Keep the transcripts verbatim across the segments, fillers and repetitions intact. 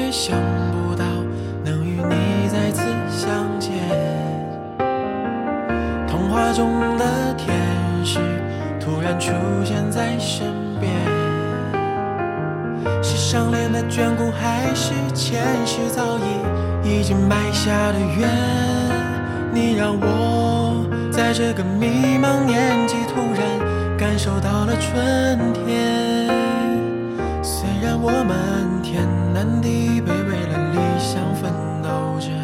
也想不到能与你再次相见。童话中的天使突然出现在身边，是上恋的眷顾，还是前世早已已经埋下的缘？你让我在这个迷茫年纪突然感受到了春天。虽然我们天南地北为了理想奋斗着，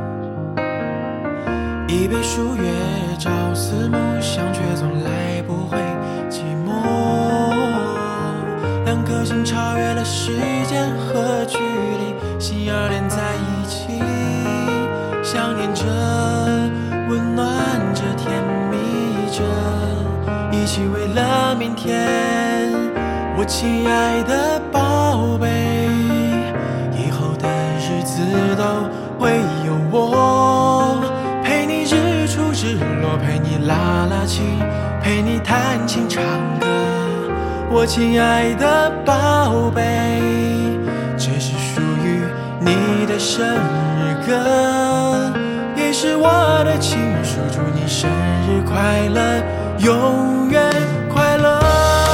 一杯书月朝思暮想，却从来不会寂寞。两颗心超越了时间和距离，心儿连在一起，想念着，温暖着，甜蜜着，一起为了明天。我亲爱的宝贝，以后的日子都会有我，陪你日出日落，陪你拉拉琴，陪你弹琴唱歌。我亲爱的宝贝，这是属于你的生日歌，也是我的情书，祝你生日快乐，永远快乐。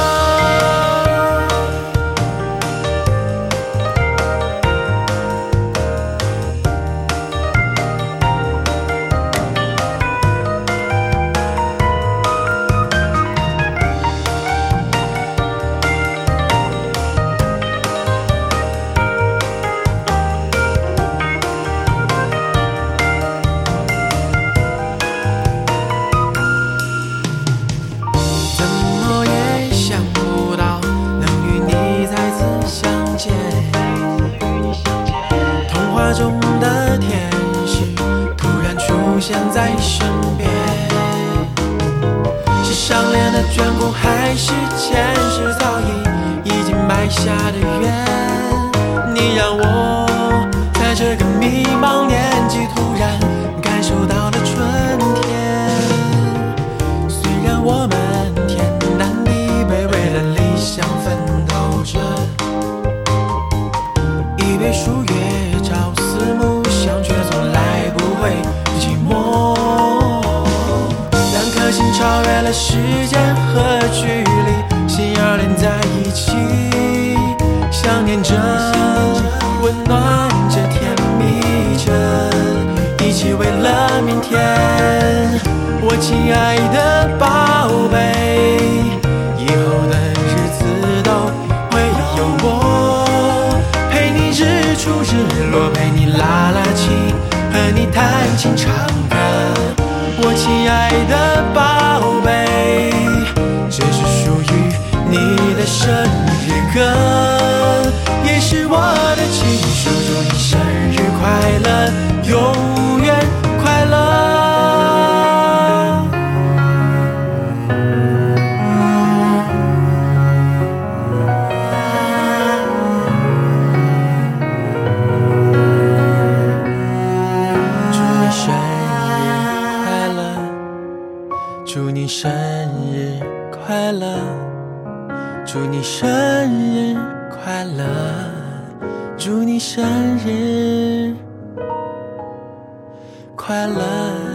童话中的天使突然出现在身边，是上恋的眷顾，还是前世早已已经埋下的缘？你让我在这个迷茫年纪突然感受到了春天。虽然我们天南地北为了理想奋斗着，一杯书月朝思暮想，却从来不会寂寞。两颗心超越了时间和距离，心儿连在一起，想念着，温暖着，甜蜜着，一起为了明天。我亲爱的宝贝，以后的日子都会有我，陪你日出日落，陪你拉拉琴，和你弹琴唱歌。我亲爱的宝贝，这是属于你的生日歌，也是我的情书，祝你生日快乐，永远快乐。祝你生日快乐，祝你生日快乐，祝你生日快乐。